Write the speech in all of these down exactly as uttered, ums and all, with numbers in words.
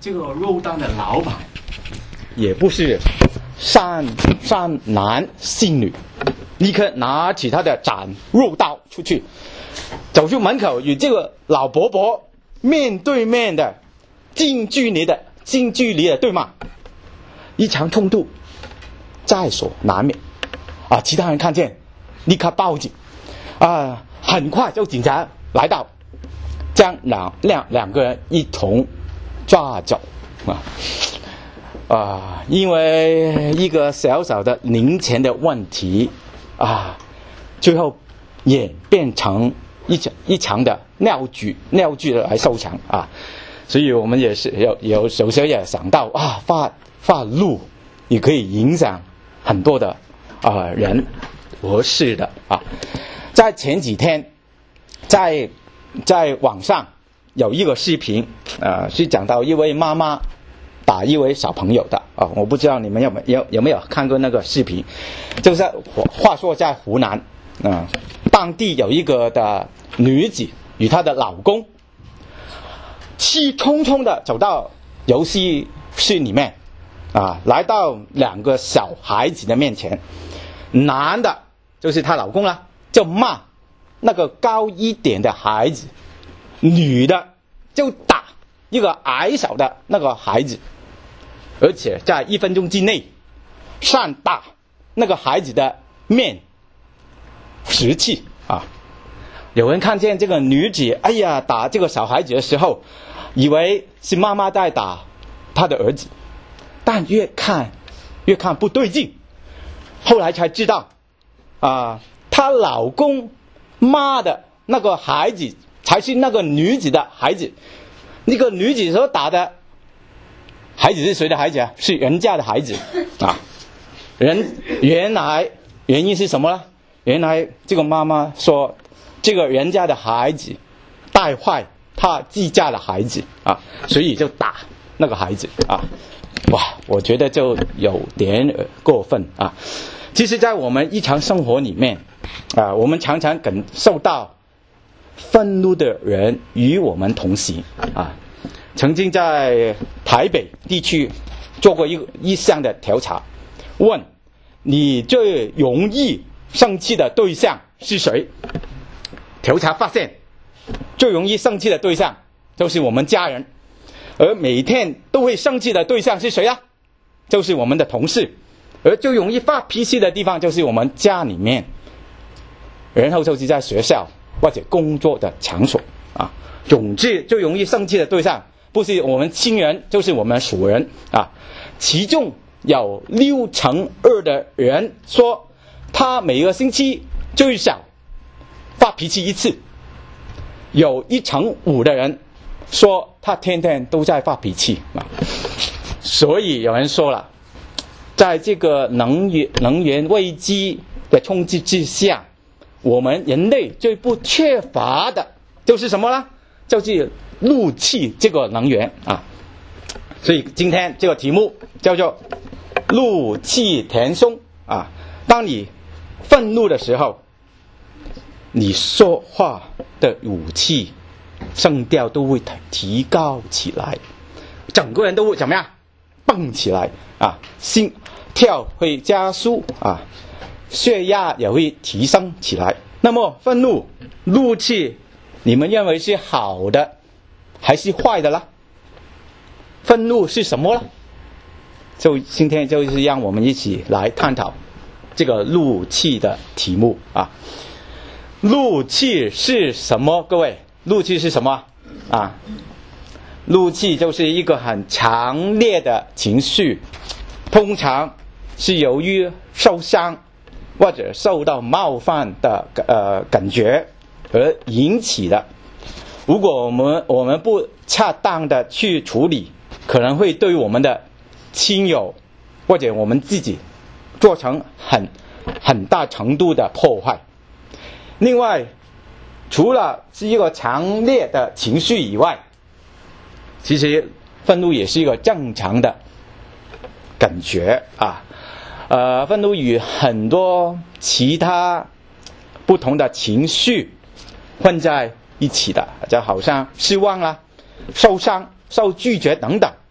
这个肉档的老板也不是善善男信女，立刻拿起他的斩肉刀出去，走出门口，与这个老伯伯面对面的近距离的近距离的对骂，一场冲突在所难免啊！其他人看见，立刻报警啊！很快就警察来到，将两两两个人一同抓走啊！啊，因为一个小小的零钱的问题啊，最后演变成一场一场的闹剧，闹剧来收场啊！所以我们也是有有有时候也想到啊，发发怒也可以影响很多的啊人和事的啊。在前几天，在在网上有一个视频啊，是讲到一位妈妈打一位小朋友的啊，我不知道你们有没有有没有看过那个视频？就是话说在湖南啊，当地有一个的女子与她的老公气冲冲的走到游戏室里面啊，来到两个小孩子的面前，男的就是她老公啦，就骂那个高一点的孩子，女的就打一个矮小的那个孩子，而且在一分钟之内上打那个孩子的面十次啊！有人看见这个女子，哎呀，打这个小孩子的时候，以为是妈妈在打她的儿子，但越看越看不对劲，后来才知道啊，她老公骂的那个孩子才是那个女子的孩子，那个女子所打的孩子是谁的孩子啊？是人家的孩子啊！人原来原因是什么呢？原来这个妈妈说，这个人家的孩子带坏他自家的孩子啊，所以就打那个孩子啊！哇，我觉得就有点过分啊！其实，在我们日常生活里面啊，我们常常感受到愤怒的人与我们同行啊。曾经在台北地区做过一个一项的调查，问你最容易生气的对象是谁？调查发现，最容易生气的对象就是我们家人，而每天都会生气的对象是谁啊？就是我们的同事，而最容易发脾气的地方就是我们家里面，然后就是在学校或者工作的场所啊。总之，最容易生气的对象不是我们亲人，就是我们属人啊。其中有六成二的人说，他每个星期最少发脾气一次，有一成五的人说他天天都在发脾气啊。所以有人说了，在这个能源能源危机的冲击之下，我们人类最不缺乏的就是什么呢？就是怒气这个能源啊。所以今天这个题目叫做怒气填胸啊。当你愤怒的时候，你说话的语气声调都会提高起来，整个人都会怎么样？蹦起来啊，心跳会加速啊，血压也会提升起来。那么愤怒、怒气，你们认为是好的还是坏的啦？愤怒是什么呢？就今天就是让我们一起来探讨这个怒气的题目啊。怒气是什么？各位，怒气是什么啊？怒气就是一个很强烈的情绪，通常是由于受伤或者受到冒犯的呃感觉而引起的。如果我们我们不恰当的去处理，可能会对我们的亲友或者我们自己造成很很大程度的破坏。另外，除了是一个强烈的情绪以外，其实愤怒也是一个正常的感觉啊。呃，愤怒与很多其他不同的情绪混在一起的，就好像失望啦、受伤、受拒绝等等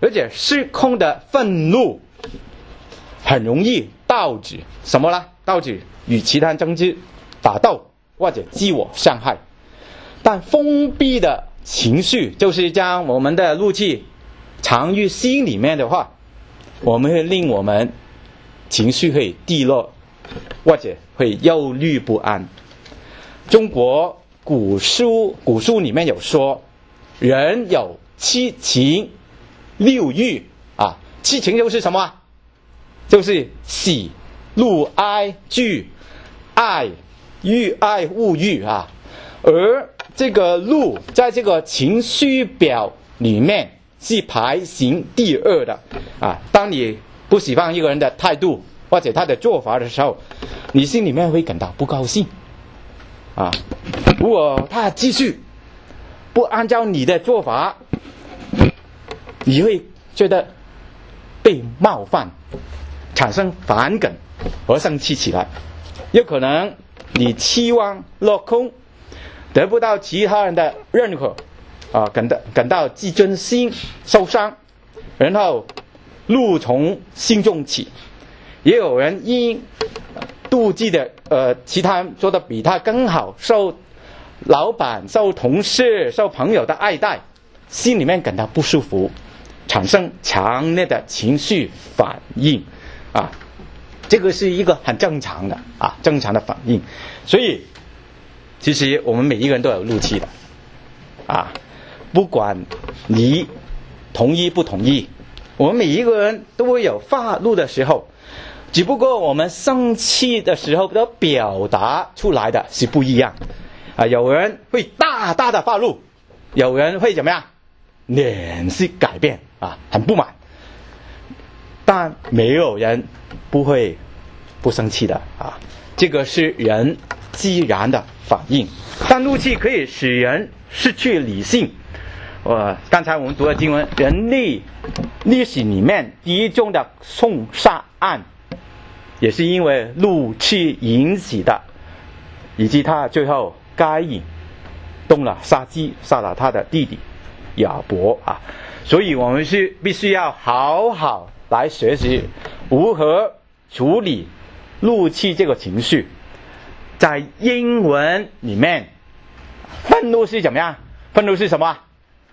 而且失控的愤怒很容易导致什么呢？导致与其他争执、打斗或者自我伤害。但封闭的情绪就是将我们的怒气藏于心里面的话，我们会令我们情绪会低落，或者会忧虑不安。中国古书古书里面有说，人有七情六欲啊，七情就是什么？就是喜、怒、哀、惧、爱、欲、爱、恶、欲啊。而这个怒在这个情绪表里面是排行第二的啊。当你不喜欢一个人的态度或者他的做法的时候，你心里面会感到不高兴啊。如果他继续不按照你的做法，你会觉得被冒犯，产生反感而生气起来。有可能你期望落空，得不到其他人的认可啊，感到感到自尊心受伤，然后怒从心中起。也有人因妒忌的呃其他人做的比他更好，受老板、受同事、受朋友的爱戴，心里面感到不舒服，产生强烈的情绪反应啊。这个是一个很正常的啊，正常的反应。所以其实我们每一个人都有怒气的啊，不管你同意不同意，我们每一个人都会有发怒的时候，只不过我们生气的时候的表达出来的是不一样啊。有人会大大的发怒，有人会怎么样？脸色改变啊，很不满。但没有人不会不生气的啊，这个是人自然的反应。但怒气可以使人失去理性。呃，刚才我们读的经文，人类历史里面第一宗的凶杀案，也是因为怒气引起的，以及他最后该隐动了杀机，杀了他的弟弟亚伯啊。所以我们是必须要好好来学习如何处理怒气这个情绪。在英文里面，愤怒是怎么样？愤怒是什么？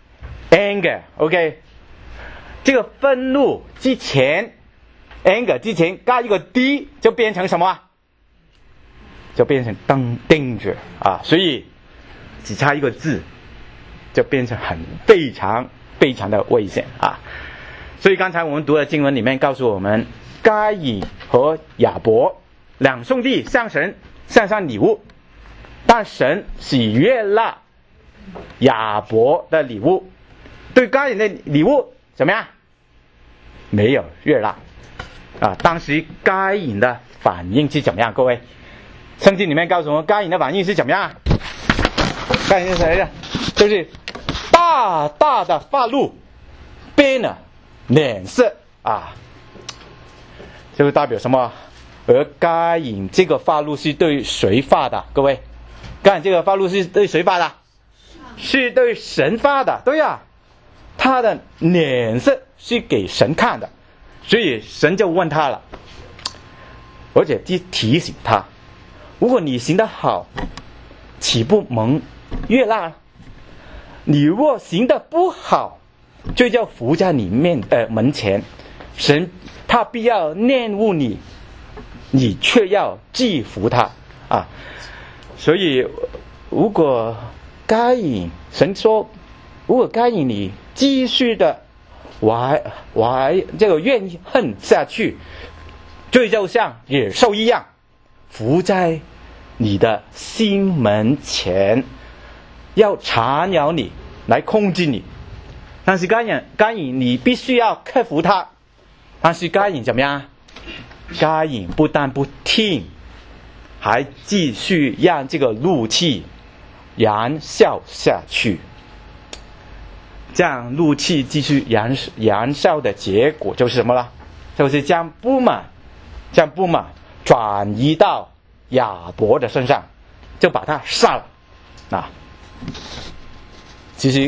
anger OK， 这个愤怒之前 anger 之前加一个 d 就变成什么？就变成 danger 啊，所以只差一个字就变成很非常非常的危险啊。所以刚才我们读的经文里面告诉我们，该隐和亚伯两兄弟向神献上礼物，但神喜悦了亚伯的礼物，对该隐的礼物怎么样？没有悦纳啊。当时该隐的反应是怎么样？各位，圣经里面告诉我们，该隐的反应是怎么样？该隐是谁的？就是大大的发怒，变了脸色啊，这个代表什么？而该隐这个发怒是对谁发的？各位，该隐这个发怒是对谁发的？是对神发的，对呀、啊。他的脸色是给神看的，所以神就问他了，而且提醒他，如果你行得好，岂不蒙悦纳？你若行得不好，就要伏在你面呃门前，神他必要恋恶你，你却要制服他啊。所以如果该隐，神说，如果该隐你继续的怀怀这个怨恨下去，就就像野兽一样伏在你的心门前，要缠绕你，来控制你。但是该隐该隐你必须要克服它。但是该隐怎么样？该隐不但不听，还继续让这个怒气燃烧下去。这样怒气继续燃燃烧的结果就是什么呢？就是将不满将不满转移到亚伯的身上，就把他杀了啊。其实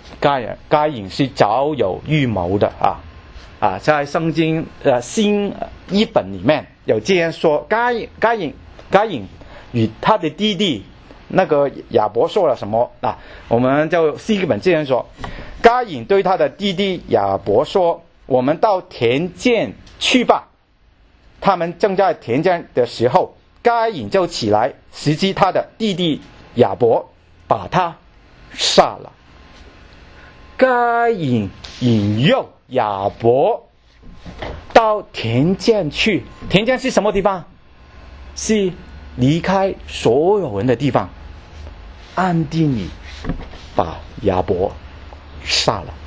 该隐该隐是早有预谋的啊啊，在圣经呃新译本里面有这样说，该隐该隐该隐与他的弟弟那个亚伯说了什么啊？我们就新译本这样说，该隐对他的弟弟亚伯说：“我们到田间去吧。”他们正在田间的时候，该隐就起来袭击他的弟弟亚伯，把他杀了。该隐引诱亚伯到田间去，田间是什么地方？是离开所有人的地方，暗地里把亚伯杀了。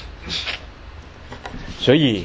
所以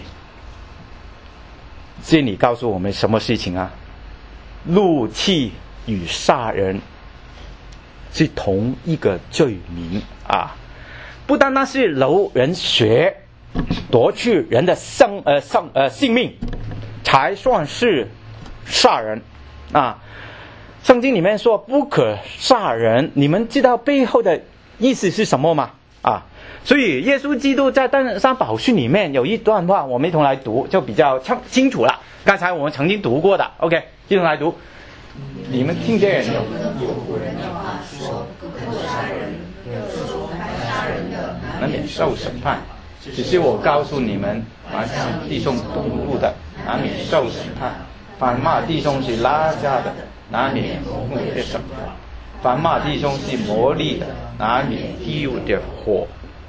这里告诉我们什么事情啊？怒气与杀人是同一个罪名啊！不单单是流人血，夺去人的生呃生呃性命，才算是杀人啊！圣经里面说不可杀人，你们知道背后的意思是什么吗？啊！所以耶稣基督在登山宝训里面有一段话，我们一同来读，就比较清楚了。刚才我们曾经读过的 ，OK， 一同来读。你们听见有古人的话说，不可杀人，就是说凡杀人的，难免受审判。只是我告诉你们，凡向弟兄动怒的，难免受审判；凡骂弟兄是拉家的，难免公会的审判；凡骂弟兄是魔力的，难免地狱的火。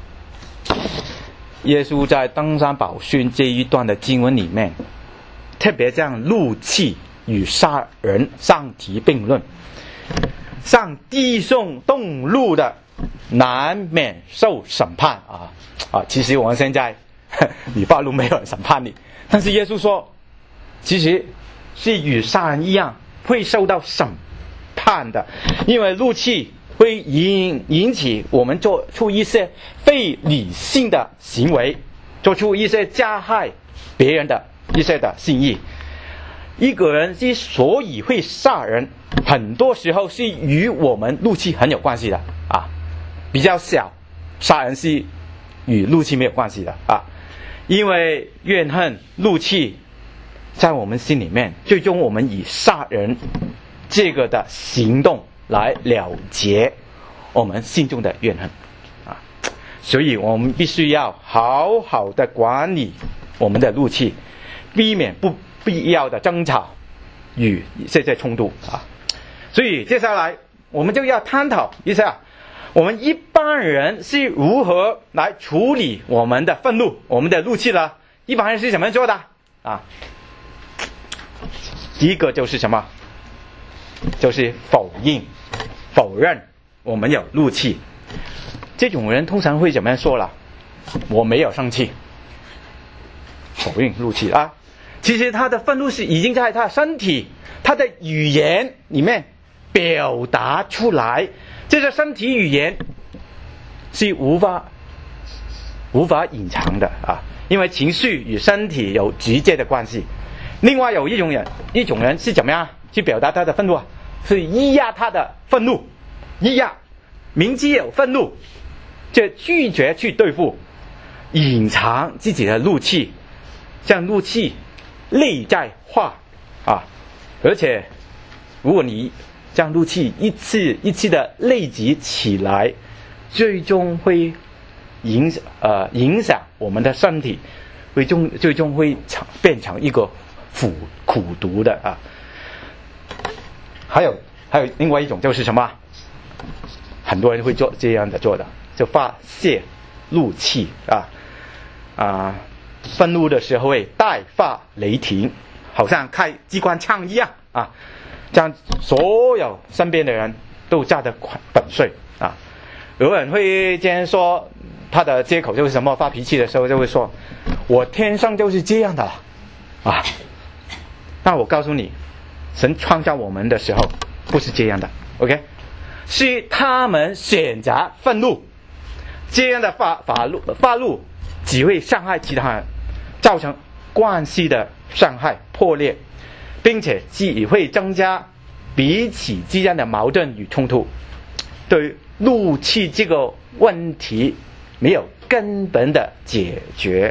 耶稣在登山宝训这一段的经文里面，特别将怒气与杀人相提并论，向弟兄动怒的难免受审判啊啊！其实我们现在理发路没有人审判你，但是耶稣说，其实是与杀人一样会受到审判的，因为怒气会引引起我们做出一些非理性的行为，做出一些加害别人的一些的行为。一个人之所以会杀人，很多时候是与我们怒气很有关系的啊。比较小，杀人是与怒气没有关系的啊，因为怨恨、怒气在我们心里面，最终我们以杀人这个的行动来了结我们心中的怨恨啊。所以我们必须要好好的管理我们的怒气，避免不必要的争吵与这些冲突啊。所以接下来我们就要探讨一下，我们一般人是如何来处理我们的愤怒、我们的怒气呢？一般人是怎么做的啊？第一个就是什么？就是否认、否认我们有怒气。这种人通常会怎么样说了？我没有生气，否认怒气啊。其实他的愤怒是已经在他的身体、他的语言里面表达出来。这个身体语言是无法无法隐藏的啊，因为情绪与身体有直接的关系。另外有一种人，一种人是怎么样去表达他的愤怒啊？是抑压他的愤怒，抑压，明知有愤怒，就拒绝去对付，隐藏自己的怒气，将怒气内在化啊！而且，如果你将怒气一次一次的累积起来，最终会影响呃影响我们的身体，最终最终会成变成一个苦苦毒的啊。还有还有另外一种就是什么？很多人会做这样的做的，就发泄怒气啊啊！愤怒的时候会大发雷霆，好像开机关枪一样啊，将所有身边的人都炸得粉碎啊！有人会这样说，他的借口就是什么？发脾气的时候就会说：“我天生就是这样的了啊！”那我告诉你，神创造我们的时候不是这样的 ，OK？ 是他们选择愤怒，这样的发发怒发怒只会伤害其他人，造成关系的伤害破裂，并且只会增加彼此之间的矛盾与冲突。对怒气这个问题没有根本的解决。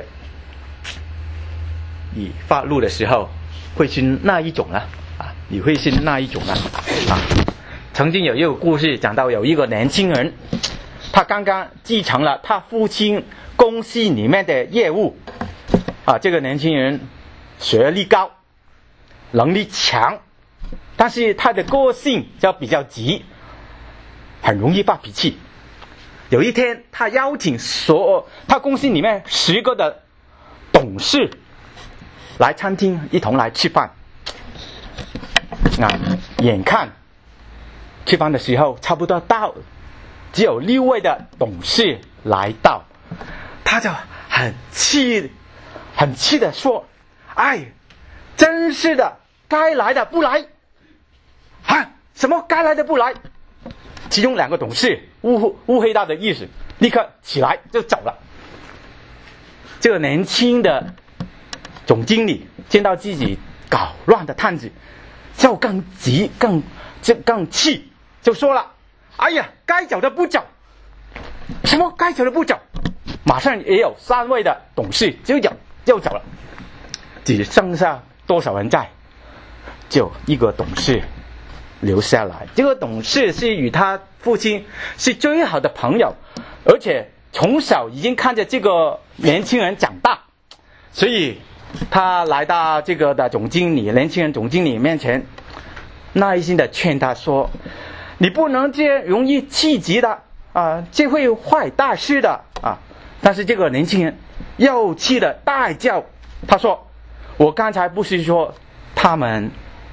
你发怒的时候会是那一种呢？啊，你会是那一种呢？啊，曾经有一个故事讲到，有一个年轻人，他刚刚继承了他父亲公司里面的业务。啊，这个年轻人学历高，能力强，但是他的个性就比较急，很容易发脾气。有一天，他邀请所有他公司里面十个的董事来餐厅一同来吃饭。啊，眼看吃饭的时候差不多到了，只有六位的董事来到，他就很气。很气的说：“哎，真是的，该来的不来，啊，什么该来的不来？”其中两个董事误误会他的意思，立刻起来就走了。这个年轻的总经理见到自己搞乱的摊子，就更急更就更气，就说了：“哎呀，该走的不走，什么该走的不走？”马上也有三位的董事就走。就走了，只剩下多少人在？就一个董事留下来。这个董事是与他父亲是最好的朋友，而且从小已经看着这个年轻人长大，所以他来到这个的总经理年轻人总经理面前，耐心的劝他说：“你不能这样容易气急的啊，这会坏大事的啊！”但是这个年轻人又气得大叫，他说：“我刚才不是说他们，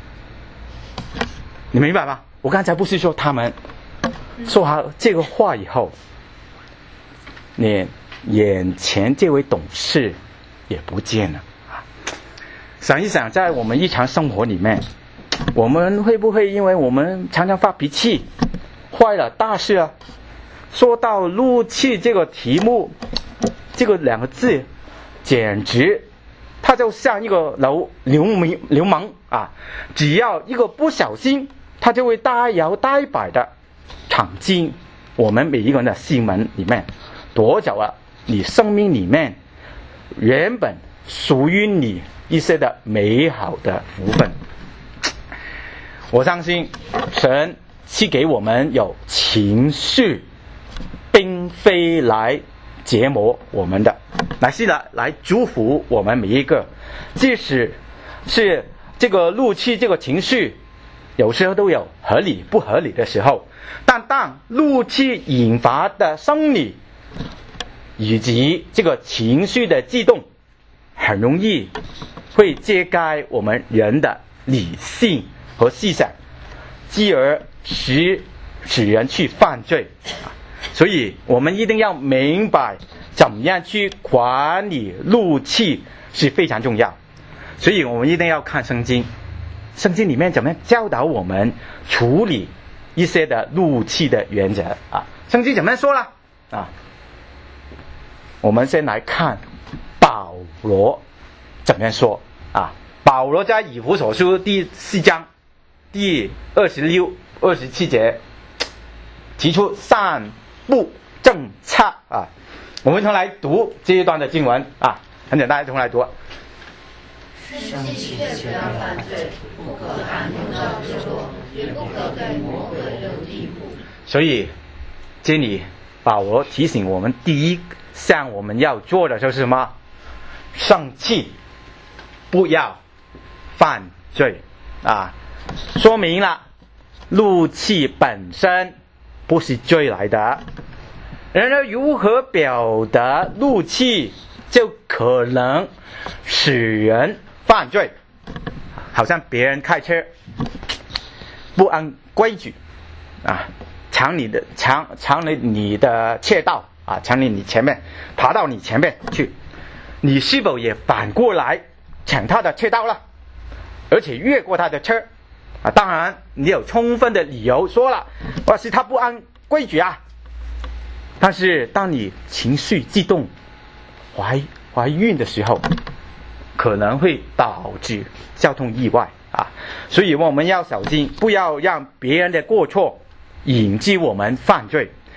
你明白吗？我刚才不是说他们。”说好这个话以后，你眼前这位董事也不见了。想一想，在我们日常生活里面，我们会不会因为我们常常发脾气，坏了大事啊？说到怒气这个题目，这个两个字，简直，它就像一个流流氓流氓啊！只要一个不小心，他就会大摇大摆的闯进我们每一个人的心门里面，夺走了你生命里面原本属于你一些的美好的福分。我相信神赐给我们有情绪，并非来折磨我们的，乃是来来祝福我们每一个。即使是这个怒气这个情绪，有时候都有合理不合理的时候，但当怒气引发的生理以及这个情绪的激动，很容易会揭开我们人的理性和思想，继而使使人去犯罪。所以我们一定要明白怎么样去管理怒气是非常重要。所以我们一定要看圣经，圣经里面怎么样教导我们处理一些的怒气的原则啊？圣经怎么样说了啊？我们先来看保罗怎么样说啊？保罗在以弗所书第四章第二十六、二十七节提出三不政策啊！我们一同来读这一段的经文啊，很简单，一同来读。 生气却不要犯罪，不可含怒到日落，也不可对魔鬼有地步。 所以这里保罗提醒我们，第一项我们要做的就是什么？生气，不要犯罪啊！说明了怒气本身不是罪来的，然而如何表达怒气，就可能使人犯罪。好像别人开车不按规矩啊，抢你的抢抢了你的车道啊，抢你你前面，爬到你前面去，你是否也反过来抢他的车道了，而且越过他的车啊？当然你有充分的理由说了，我是他不按规矩啊。但是当你情绪激动、怀怀孕的时候，可能会导致交通意外啊！所以我们要小心，不要让别人的过错引致我们犯罪。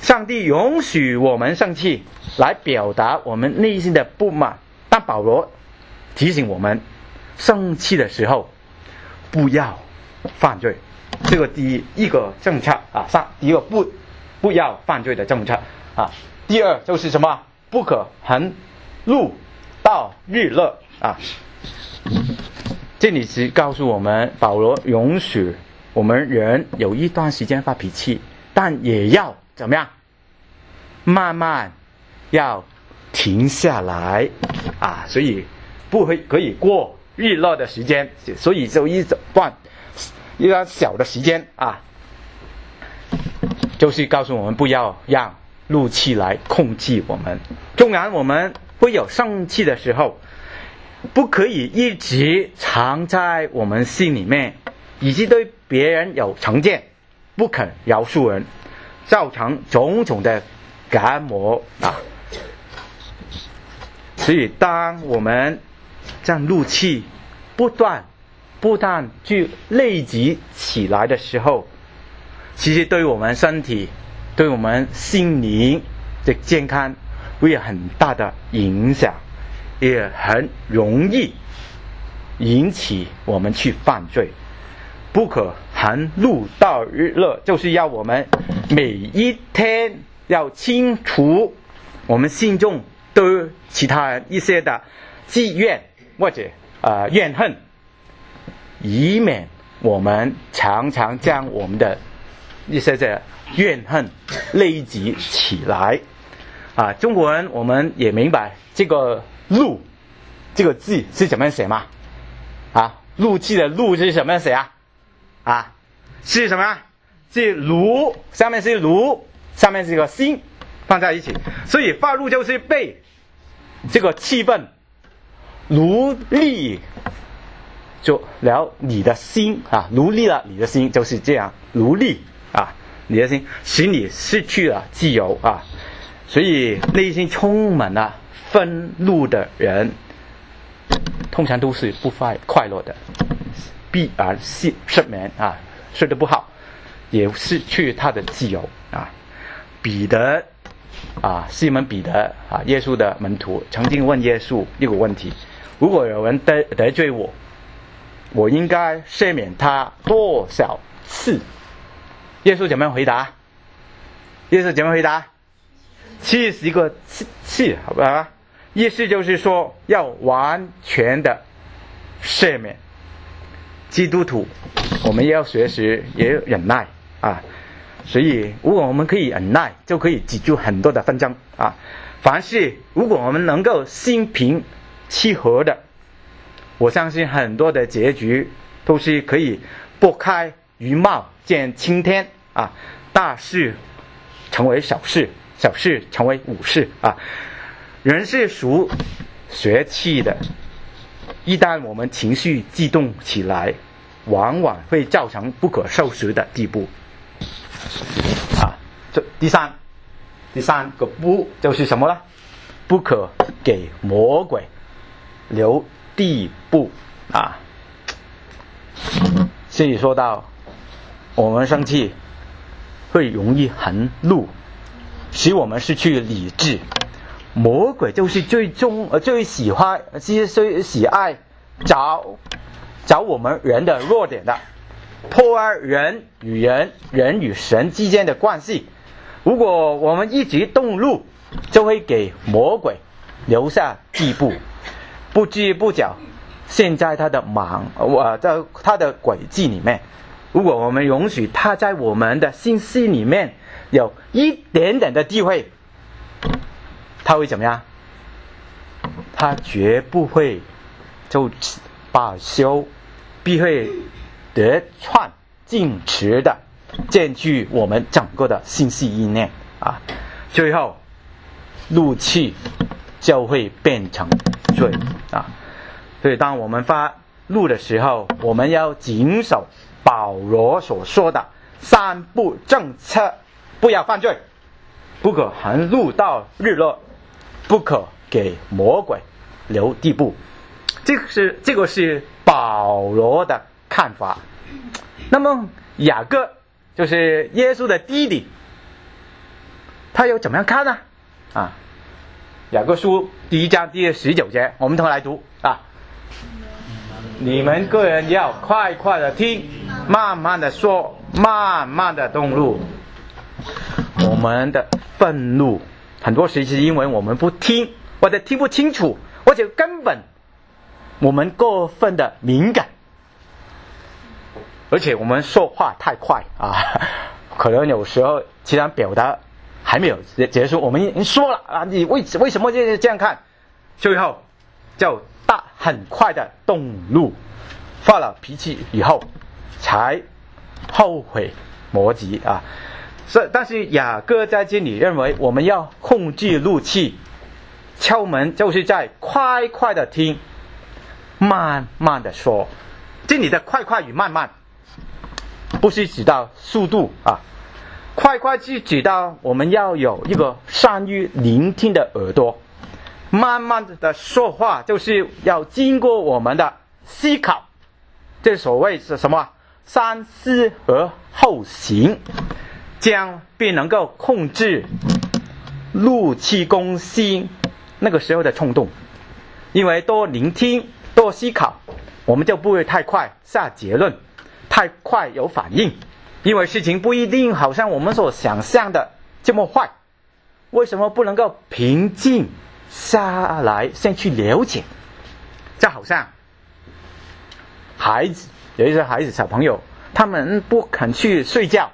上帝允许我们生气，来表达我们内心的不满。但保罗提醒我们，生气的时候不要犯罪。这个第一一个政策啊，上第一个不不要犯罪的政策啊。第二就是什么？不可横路到日落啊。这里是告诉我们，保罗允许我们人有一段时间发脾气，但也要怎么样？慢慢要停下来啊，所以不会可以过日落的时间，所以就一段一段小的时间啊，就是告诉我们不要让怒气来控制我们。纵然我们会有生气的时候，不可以一直藏在我们心里面，以及对别人有成见，不肯饶恕人，造成种种的感魔啊。所以当我们这样怒气不断不断去累积起来的时候，其实对我们身体对我们心灵的健康会有很大的影响，也很容易引起我们去犯罪。不可横路到日落，就是要我们每一天要清除我们心中对其他人一些的积怨或者呃怨恨，以免我们常常将我们的一些的怨恨累积起来啊。中国人我们也明白这个怒这个字是怎么写吗？啊，怒气的怒是什么写啊？啊，是什么？是炉，下面是炉，上面是一个心放在一起，所以发怒就是被这个气氛奴隶就了你的心啊，奴隶了你的心，就是这样，奴隶啊你的心，使你失去了自由啊。所以内心充满了愤怒的人，通常都是不快快乐的，必然失失眠啊，睡得不好，也失去他的自由啊。彼得啊，西门彼得啊，耶稣的门徒曾经问耶稣一个问题：如果有人得得罪我，我应该赦免他多少次？耶稣怎么样回答？耶稣怎么回答？七十个次次，好吧？意思就是说要完全的赦免。基督徒我们也要学习也有忍耐啊，所以如果我们可以忍耐，就可以解决很多的纷争啊。凡是如果我们能够心平气和的，我相信很多的结局都是可以拨开云帽见青天啊，大事成为小事，小事成为无事啊。人是属血气的，一旦我们情绪激动起来，往往会造成不可收拾的地步啊。这第三第三个不就是什么呢？不可给魔鬼留地步啊。这里说到我们生气会容易横怒，使我们失去理智。魔鬼就是最终呃最喜欢最最喜爱找找我们人的弱点的，破坏人与人人与神之间的关系。如果我们一直动怒，就会给魔鬼留下地步，不知不觉陷在他的盲呃在他的轨迹里面。如果我们允许他在我们的心思里面有一点点的地位，他会怎么样？他绝不会就罢休，必会得寸进尺的占据我们整个的心思意念啊，最后怒气就会变成罪啊。所以当我们发怒的时候，我们要谨守保罗所说的三不政策：不要犯罪，不可横路到日落，不可给魔鬼留地步。这个是这个是保罗的看法。那么雅各就是耶稣的弟弟， 他又怎么样看呢？啊，雅各书第一章第十九节，我们同来读啊。你们个人要快快的听，慢慢的说，慢慢的动怒。我们的愤怒很多时是因为我们不听，或者听不清楚，或者根本我们过分的敏感，而且我们说话太快啊，可能有时候其他表达还没有结束，我们已经说了啊，你为为什么这样看？最后就大很快的动怒，发了脾气以后才后悔莫及啊。是，但是雅各在这里认为我们要控制怒气，敲门就是在快快的听，慢慢的说。这里的快快与慢慢不是指到速度啊，快快是指到我们要有一个善于聆听的耳朵，慢慢的说话就是要经过我们的思考，这所谓是什么？三思而后行，这样便能够控制怒气攻心那个时候的冲动。因为多聆听多思考，我们就不会太快下结论，太快有反应，因为事情不一定好像我们所想象的这么坏。为什么不能够平静下来先去了解？就好像孩子，有一些孩子小朋友他们不肯去睡觉，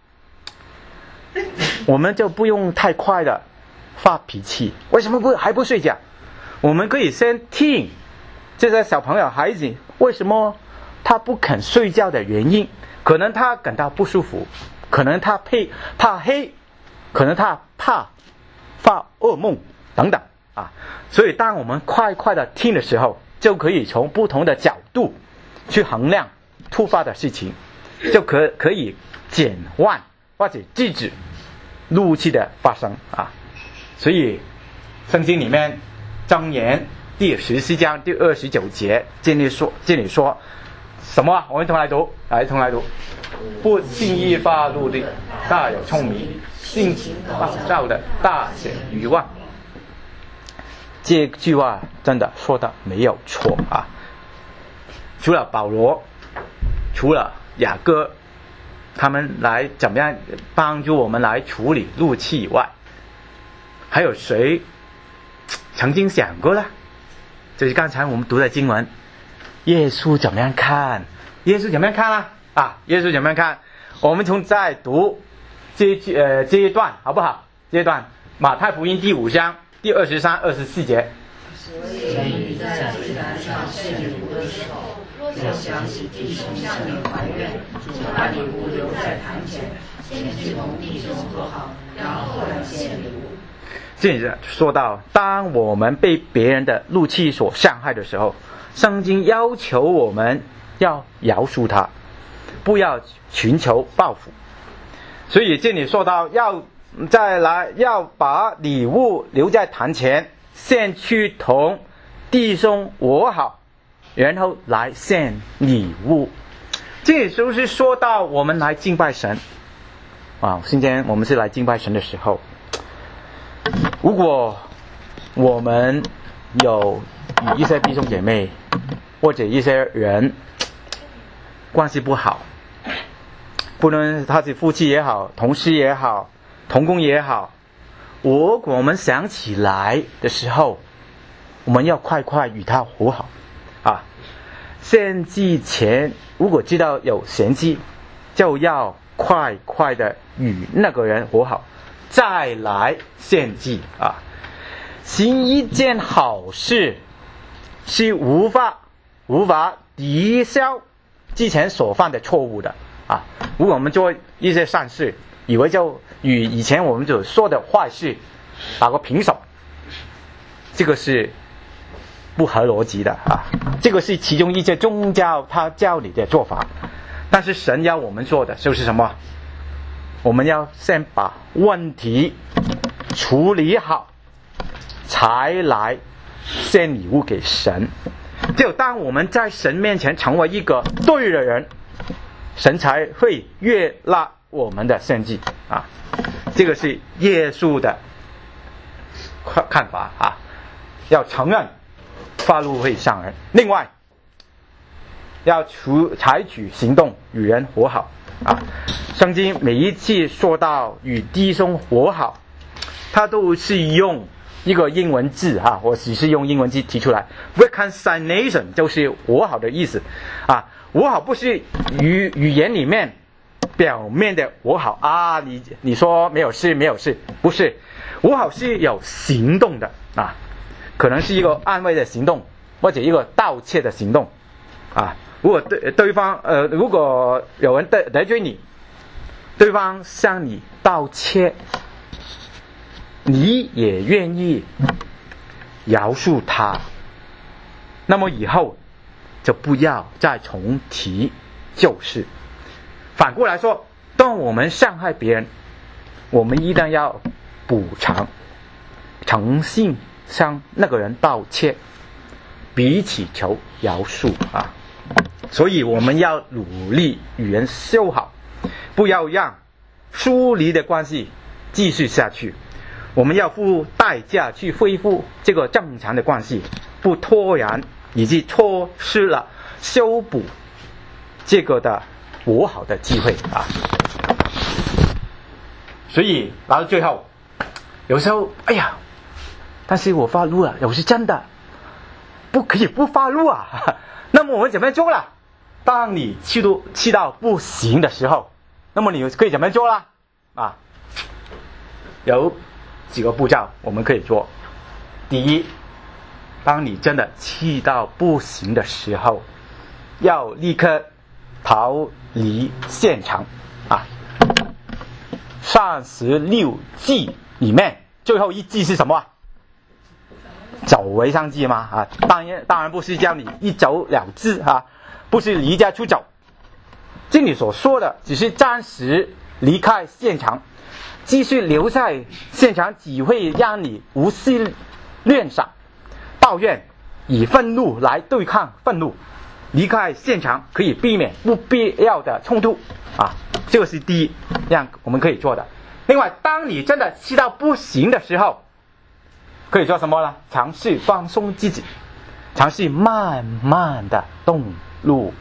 我们就不用太快的发脾气。为什么不还不睡觉？我们可以先听这些小朋友孩子为什么他不肯睡觉的原因，可能他感到不舒服，可能他怕怕黑，可能他怕发噩梦等等啊。所以当我们快快的听的时候，就可以从不同的角度去衡量突发的事情，就可可以减缓或者制止怒气的发生啊。所以圣经里面箴言第十四章第二十九节这里说这里说什么？我们同来读，来同来读。不轻易发怒的大有聪明，性情暴躁的大显愚妄。这句话真的说的没有错啊！除了保罗，除了雅各，他们来怎么样帮助我们来处理怒气以外，还有谁曾经想过呢？就是刚才我们读的经文，耶稣怎么样看？耶稣怎么样看呢？啊，耶稣怎么样看？我们从再读这一呃这一段好不好？这一段马太福音第五章第二十三、二十四节。 所以你在祭坛上献礼物的时候，若想起弟兄向你怀怨，就把礼物留在坛前，先去同弟兄和好，然后来献礼物。 这里说到，当我们被别人的怒气所伤害的时候，圣经要求我们要饶恕他，不要寻求报复。所以这里说到要再来要把礼物留在坛前，先去同弟兄和好，然后来献礼物。这时候是说到我们来敬拜神啊，今天我们是来敬拜神的时候，如果我们有与一些弟兄姐妹或者一些人关系不好，不论他是夫妻也好，同事也好，同工也好，如果我们想起来的时候，我们要快快与他和好啊。献祭前如果知道有嫌隙，就要快快的与那个人和好，再来献祭啊。行一件好事是无法无法抵消之前所犯的错误的啊。如果我们做一些善事，以为就与以前我们所说的坏事打个平手，这个是不合逻辑的啊。这个是其中一些宗教他教你的做法，但是神要我们做的就是什么？我们要先把问题处理好，才来献礼物给神。只有当我们在神面前成为一个对的人，神才会悦纳我们的献祭啊。 这个是耶稣的看看法啊，要承认发怒会伤人。另外，要除采取行动与人和好啊。圣经每一次说到与弟兄和好，他都是用一个英文字啊，我只是用英文字提出来 reconciliation 就是和好的意思啊。和好不是语语言里面表面的和好啊，你你说没有事没有事，不是，和好是有行动的啊，可能是一个安慰的行动，或者一个道歉的行动啊。如果对对方呃，如果有人得得罪你，对方向你道歉，你也愿意饶恕他，那么以后就不要再重提旧事。反过来说，当我们伤害别人，我们一定要补偿，诚信向那个人道歉，彼此求饶恕啊。所以我们要努力与人修好，不要让疏离的关系继续下去。我们要付代价去恢复这个正常的关系，不拖延以及错失了修补这个的和好的机会啊。所以来到最后，有时候哎呀，但是我发怒了，有时真的不可以不发怒啊。那么我们怎么做了？当你气到气到不行的时候，那么你可以怎么做啦？啊，有几个步骤我们可以做。第一，当你真的气到不行的时候，要立刻逃离现场啊。三十六计里面最后一计是什么啊？走为上计吗？啊，当然当然不是叫你一走了之啊，不是离家出走。这里所说的只是暂时离开现场，继续留在现场只会让你无限恋上抱怨，以愤怒来对抗愤怒。离开现场可以避免不必要的冲突啊，这个是第一样我们可以做的。另外，当你真的气到不行的时候，可以做什么呢？尝试放松自己，尝试慢慢的动怒，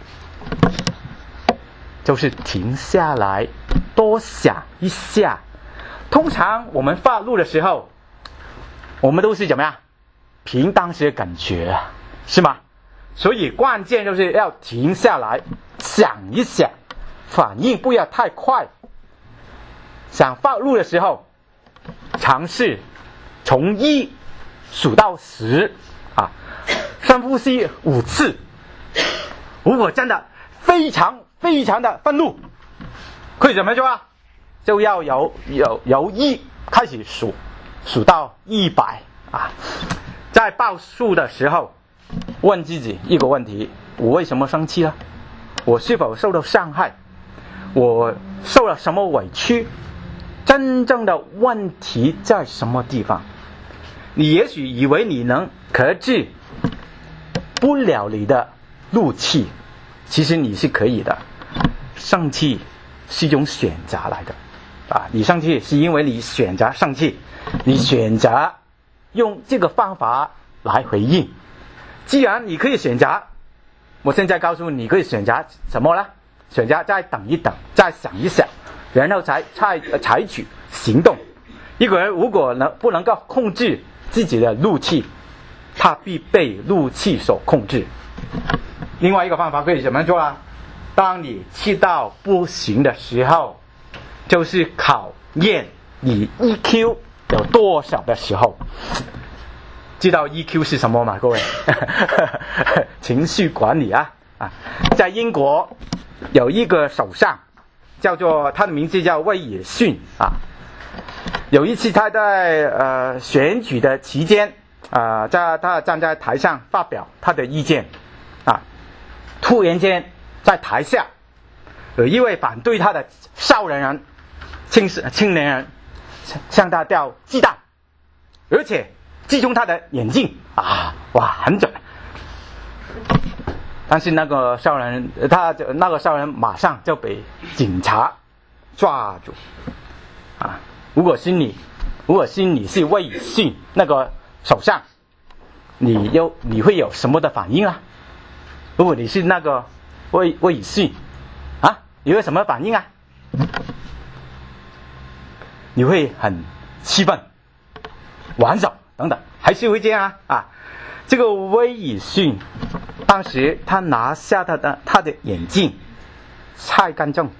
就是停下来多想一下。通常我们发怒的时候，我们都是怎么样？凭当时的感觉，是吗？所以关键就是要停下来想一想，反应不要太快。想发怒的时候，尝试从一数到十啊，深呼吸五次。如果真的非常非常的愤怒，可以怎么做啊？就要由由由一开始数，数到一百啊。在报数的时候，问自己一个问题：我为什么生气呢？我是否受到伤害？我受了什么委屈？真正的问题在什么地方？你也许以为你能克制不了你的怒气，其实你是可以的。生气是一种选择来的啊！你生气是因为你选择生气，你选择用这个方法来回应。既然你可以选择，我现在告诉你，你可以选择什么呢？选择再等一等，再想一想，然后才采采取行动。一个人如果能不能够控制自己的怒气，他必被怒气所控制。另外一个方法可以怎么做啊？当你气到不行的时候，就是考验你 E Q 有多少的时候。知道 E Q 是什么吗？各位，情绪管理啊啊，在英国有一个首相，叫做他的名字叫威尔逊啊。有一次他在呃选举的期间啊、呃，在他站在台上发表他的意见啊，突然间在台下有一位反对他的少年人、青青年人向他掉鸡蛋，而且击中他的眼睛啊，哇，很准。但是那个少年，他那个少年马上就被警察抓住，啊， 如果是你，如果是你是魏以信那个首相，你有你会有什么的反应啊？如果你是那个魏魏以信啊，你会什么反应啊？你会很气愤、玩手等等，还是会这样啊？啊，这个魏以信当时他拿下他的他的眼镜，擦干净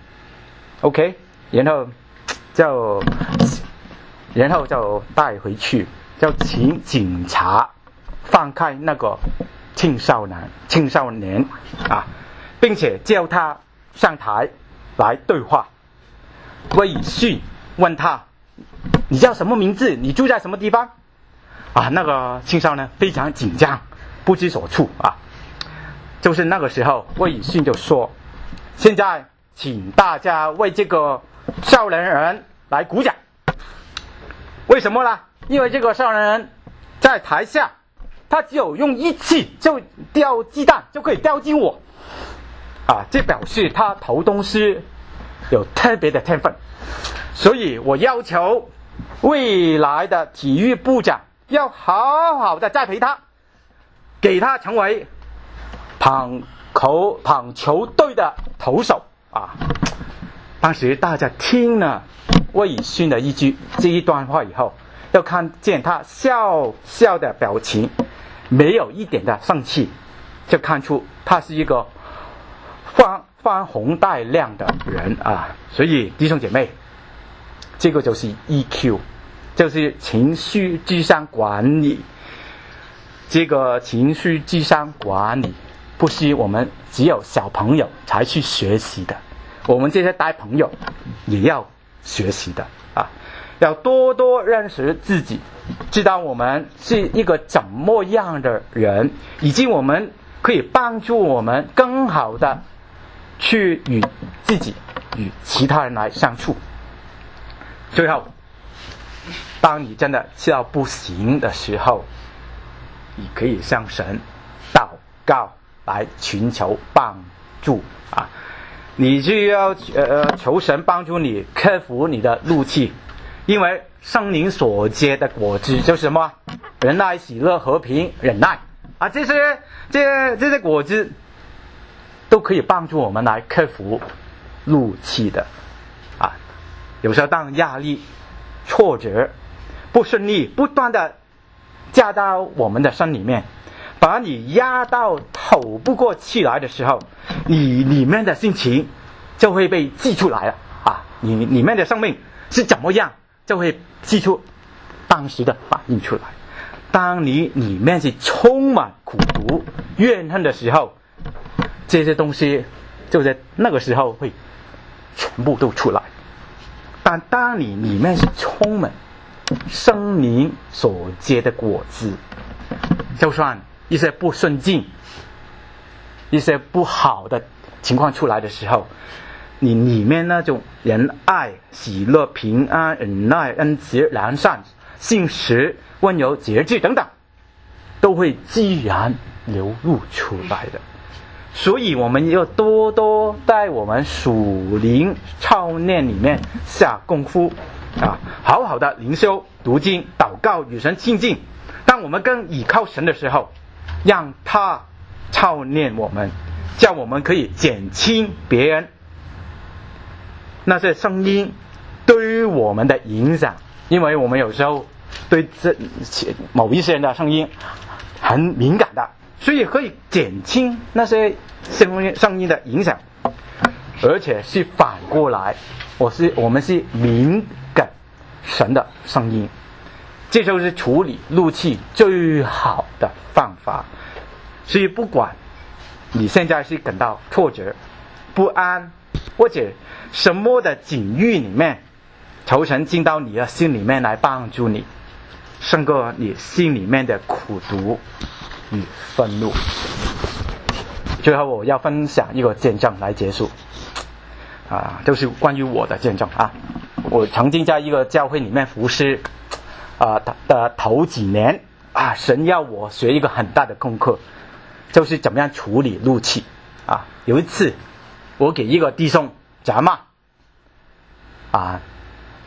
，OK， 然后就然后就带回去，就请警察放开那个青少年青少年啊，并且叫他上台来对话。魏以信问他：“你叫什么名字？你住在什么地方？”啊，那个青少年非常紧张，不知所措啊。就是那个时候，魏以信就说：“现在，请大家为这个少年人来鼓掌。为什么呢？因为这个少年人在台下，他只有用一次就掉鸡蛋就可以掉进我，啊，这表示他投东西有特别的天分。所以我要求未来的体育部长要好好的栽培他，给他成为棒球棒球队的投手啊！”当时大家听了魏以信的一句这一段话以后，要看见他笑笑的表情，没有一点的生气，就看出他是一个宽宽宏大量的人啊！所以弟兄姐妹，这个就是 E Q， 就是情绪智商管理。这个情绪智商管理不是我们只有小朋友才去学习的，我们这些大朋友也要学习的啊！要多多认识自己，知道我们是一个怎么样的人，以及我们可以帮助我们更好的去与自己与其他人来相处。最后，当你真的气到不行的时候，你可以向神祷告来寻求帮助啊！你就要呃求神帮助你克服你的怒气，因为圣灵所结的果子就是什么？仁爱、喜乐、和平、忍耐啊！这些这这些果子都可以帮助我们来克服怒气的啊！有时候当压力、挫折、不顺利不断的加到我们的身里面，把你压到透不过气来的时候，你里面的心情就会被记出来了啊！你里面的生命是怎么样，就会记出当时的反应出来。当你里面是充满苦毒、怨恨的时候，这些东西就在那个时候会全部都出来。但当你里面是充满圣灵所结的果子，就算一些不顺境、一些不好的情况出来的时候，你里面那种仁爱、喜乐、平安、忍耐、恩慈、良善、信实、温柔、节制等等，都会自然流露出来的。所以我们要多多在我们属灵操练里面下功夫啊，好好的灵修、读经、祷告、与神亲近。当我们更倚靠神的时候，让他操练我们，叫我们可以减轻别人那些声音对于我们的影响。因为我们有时候对这某一些人的声音很敏感的，所以可以减轻那些声音声音的影响。而且是反过来，我是我们是敏感神的声音，这就是处理怒气最好的方法。所以不管你现在是感到挫折、不安，或者什么的境遇里面，求神进到你的心里面来帮助你，胜过你心里面的苦毒与愤怒。最后我要分享一个见证来结束啊，就是关于我的见证啊。我曾经在一个教会里面服侍啊的的头几年啊，神要我学一个很大的功课，就是怎么样处理怒气啊。有一次我给一个弟兄责骂啊，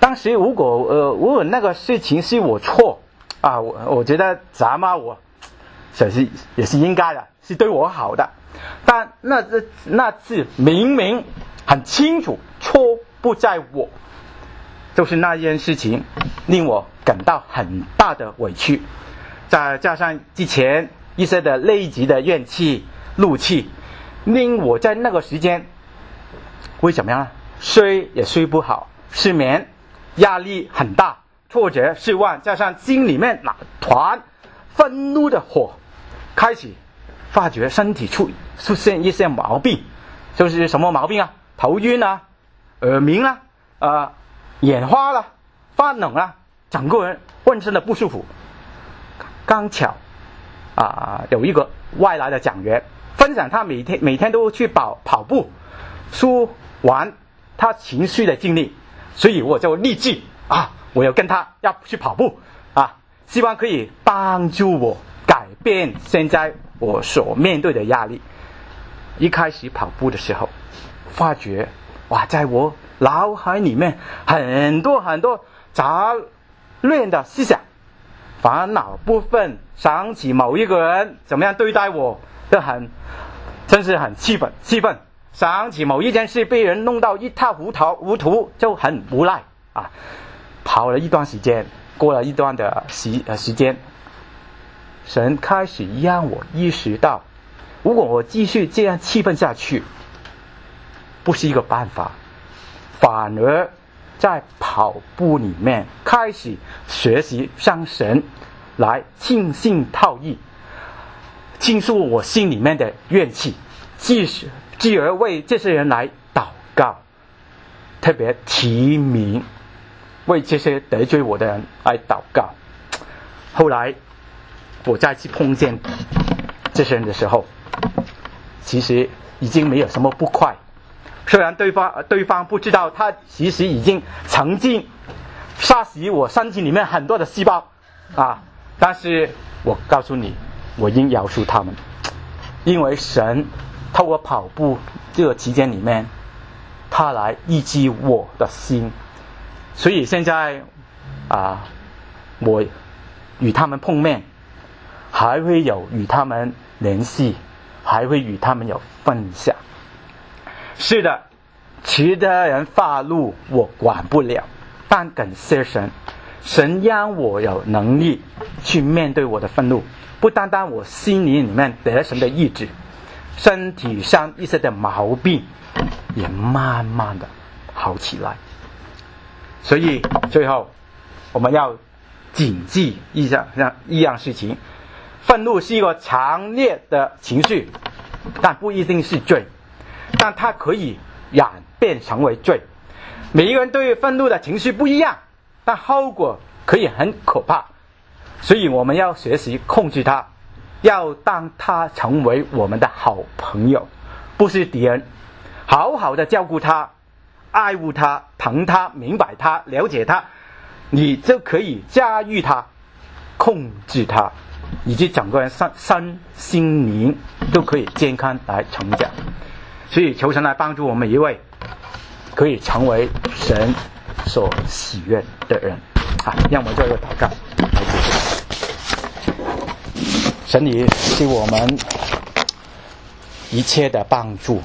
当时如果呃如果那个事情是我错啊，我我觉得责骂我也是也是应该的，是对我好的。但那次那次明明很清楚错不在我，就是那件事情令我感到很大的委屈，再加上之前一些的累积的怨气怒气，令我在那个时间会怎么样呢？睡也睡不好，失眠，压力很大，挫折失望，加上心里面那团愤怒的火，开始发觉身体出出现一些毛病，就是什么毛病啊？头晕啊，耳鸣啊，呃，眼花了，发冷啊，整个人浑身的不舒服。刚巧啊、呃，有一个外来的讲员分享他每天每天都去跑跑步，说完他情绪的经历，所以我就立志啊，我要跟他要去跑步啊，希望可以帮助我改变现在我所面对的压力。一开始跑步的时候，发觉哇，在我脑海里面很多很多杂乱的思想，烦恼部分，想起某一个人怎么样对待我，都很真是很气愤气愤。想起某一件事被人弄到一塌糊涂糊涂，就很无奈啊。跑了一段时间，过了一段的时呃时间，神开始让我意识到，如果我继续这样气愤下去，不是一个办法，反而在跑步里面开始学习向神来倾心吐意，倾诉我心里面的怨气，继续继而为这些人来祷告，特别提名为这些得罪我的人来祷告。后来我再次碰见这些人的时候，其实已经没有什么不快，虽然对方对方不知道他其实已经曾经杀死我身体里面很多的细胞啊，但是我告诉你，我应饶恕他们，因为神透过跑步这个期间里面，他来医治我的心。所以现在啊，我与他们碰面，还会有与他们联系，还会与他们有分享。是的，其他人发怒我管不了，但感谢神，神让我有能力去面对我的愤怒，不单单我心里里面得神的医治，身体上一些的毛病也慢慢的好起来。所以最后我们要谨记一样一样事情，愤怒是一个强烈的情绪，但不一定是罪，但它可以演变成为罪。每一个人对愤怒的情绪不一样，但后果可以很可怕，所以我们要学习控制它，要当它成为我们的好朋友，不是敌人，好好的照顾它，爱护它，疼它，明白它，了解它，你就可以驾驭它，控制它，以及整个人身身心灵都可以健康来成长。所以求神来帮助我们一位可以成为神所喜悦的人啊！让我们做一个祷告来结束。神你是我们一切的帮助，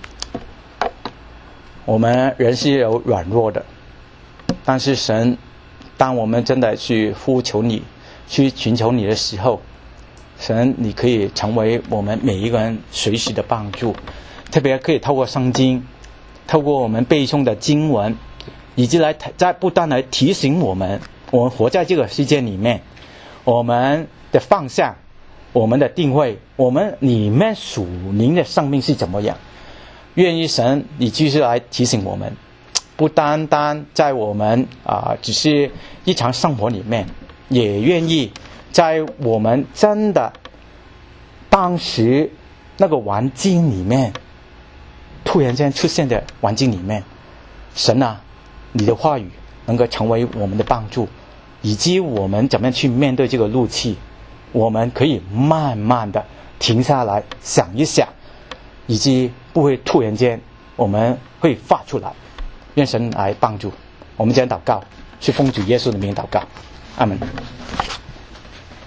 我们人是有软弱的，但是神，当我们真的去呼求你，去寻求你的时候，神你可以成为我们每一个人随时的帮助，特别可以透过圣经，透过我们背诵的经文，以及来在不断来提醒我们，我们活在这个世界里面，我们的方向，我们的定位，我们里面属灵的生命是怎么样。愿意神你继续来提醒我们，不单单在我们啊、呃、只是日常生活里面，也愿意在我们真的当时那个环境里面，突然间出现的环境里面，神啊，你的话语能够成为我们的帮助，以及我们怎么样去面对这个怒气，我们可以慢慢的停下来想一想，以及不会突然间我们会发出来。愿神来帮助。 我们将祷告，是奉主耶稣的名祷告，阿门。